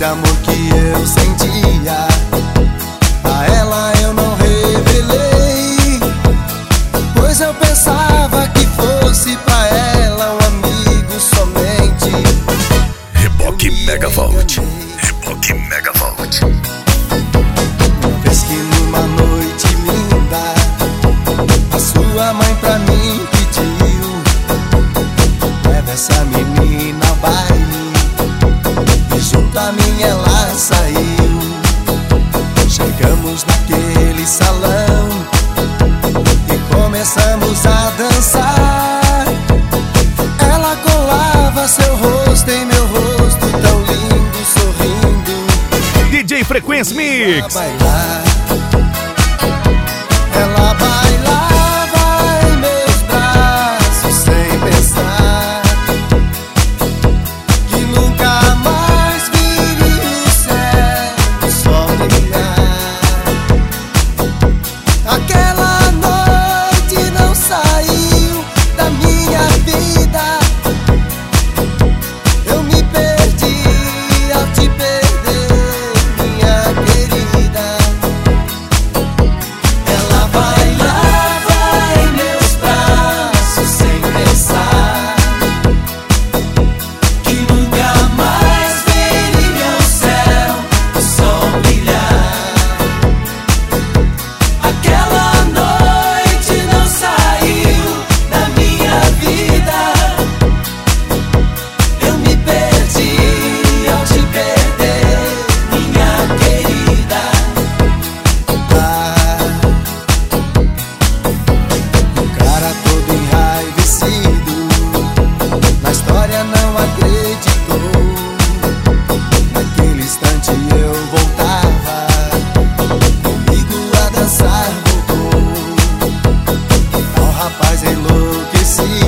esse amor que eu sentia. A ela eu não revelei, pois eu pensava que fosse pra ela um amigo somente. Reboque Megavolt, Reboque Megavolt. Uma vez que numa noite linda a sua mãe pra mim pediu: leva essa menina ao baile. E junto a mim ela saiu. Chegamos naquele salão e começamos a dançar. Ela colava seu rosto em meu rosto, tão lindo, sorrindo. DJ Frequência Mix. Ela bailava em meus braços sem pensar que nunca mais viria o céu, o sol brilhar. Aquela noite não saiu da minha vida. Eu me perdi ao te perder, minha querida. Ela bailava em meus braços sem pensar que nunca mais veria o céu, o sol brilhar. Aquela noite não saiu da minha vida. Eu me perdi ao te perder, minha querida. O cara todo enraivecido na história não acreditou. Naquele instante eu voltava, comigo a dançar voltou. Ao rapaz enlouquecido